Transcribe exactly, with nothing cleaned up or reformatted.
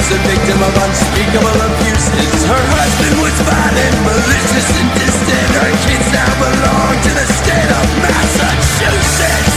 a victim of unspeakable abuses. Her husband was violent, malicious and distant. Her kids now belong to the state of Massachusetts.